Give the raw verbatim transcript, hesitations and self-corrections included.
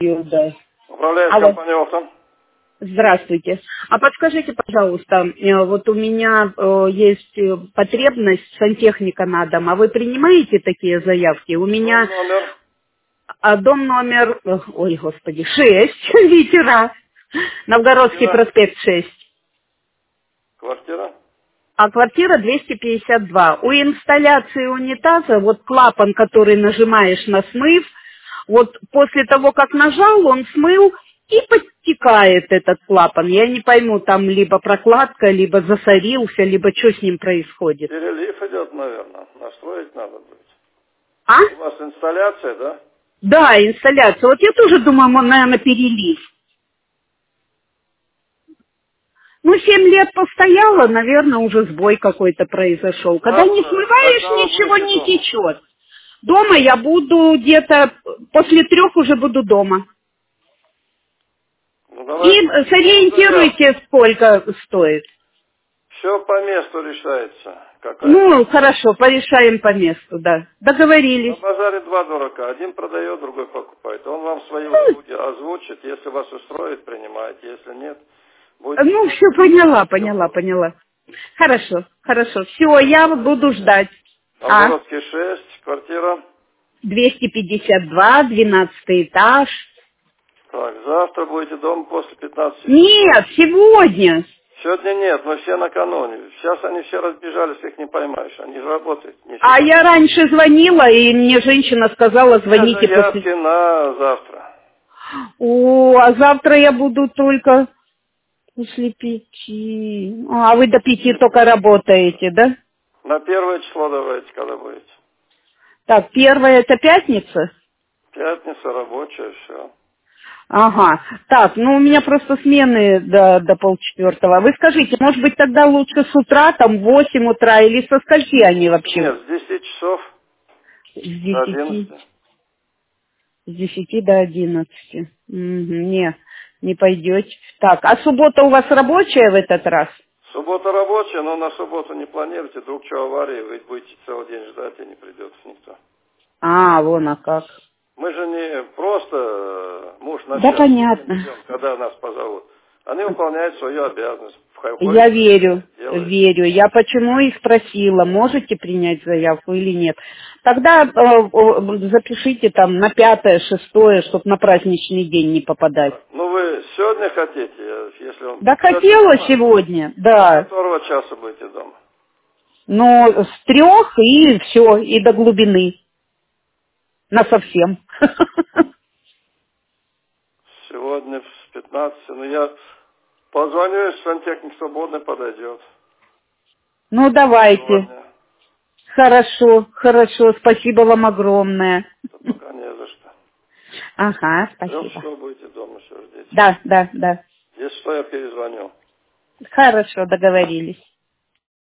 да. Управляет Алло. компания «Оптом». Здравствуйте. А подскажите, пожалуйста, э, вот у меня э, есть э, потребность сантехника на дом, а вы принимаете такие заявки? У Дом меня номер. а, дом номер, э, ой, господи, шесть, Ветера, Новгородский Квартира. проспект шесть, Квартира. а квартира двести пятьдесят два. У инсталляции унитаза, вот клапан, который нажимаешь на смыв, вот после того, как нажал, он смыл и подтекает этот клапан. Я не пойму, там либо прокладка, либо засорился, либо что с ним происходит. Перелив идет, наверное. Настроить надо будет. А? У вас инсталляция, да? Да, инсталляция. Вот я тоже думаю, он, наверное, перелив. Ну, семь лет постояла, наверное, уже сбой какой-то произошел. Когда не Завтра. смываешь, Когда вы ничего будете не дома? течет. Дома я буду где-то после трех уже буду дома. Ну, И давайте напишем заявку. сориентируйте, сколько стоит. Все по месту решается. Какая Ну, цена? хорошо, порешаем по месту, да. На Договорились. базаре два дурака. Один продает, другой покупает. Он вам свои Ну, услуги озвучит. Если вас устроит, принимаете. Если нет, будете ну все, платить поняла, все поняла, вопросы. поняла. Хорошо, хорошо. Все, я буду ждать. А? Новгородский шесть, квартира. двести пятьдесят два, двенадцатый этаж. Так, завтра будете дома после пятнадцати часов. Нет, сегодня. Сегодня нет, мы все накануне. Сейчас они все разбежались, их не поймаешь. Они же работают не А сегодня. я раньше звонила, и мне женщина сказала, Все звоните заявки после... на завтра. О, а завтра я буду только после пяти. А вы до пяти только работаете, да? На первое число давайте, когда будете. Так, первая это пятница? Пятница, рабочая, все. Ага. Так, ну у меня просто смены до, до полчетвертого. Вы скажите, может быть тогда лучше с утра, там в восемь утра, или со скольки они вообще? Нет, с десяти часов С до десяти. одиннадцати. С десяти до одиннадцати. Мгм, не, не пойдете. Так, а суббота у вас рабочая в этот раз? Суббота рабочая, но на субботу не планируйте. Вдруг что аварии, вы будете целый день ждать, и не придет никто. А, вон, а как. Мы же не просто э, муж на Да час понятно. идем, когда нас позовут. Они выполняют свою обязанность. Я Входит в верю, кабинет, делает. верю. Я почему и спросила, можете принять заявку или нет. Тогда э, э, запишите там на пятое, шестое, чтобы на праздничный день не попадать. Так, ну вы сегодня хотите, э, если он Да сегодня хотела дома, сегодня, до да. которого часа будете дома? Но с трех и все, и до глубины. На совсем. Сегодня с пятнадцати, ну я позвоню, если сантехник свободный подойдет. Ну, давайте. Сегодня. Хорошо, хорошо. Спасибо вам огромное. Да пока не за что. Ага, Ждем, спасибо. что будете дома, все ждите. Да, да, да. Если что, я перезвоню. Хорошо, договорились.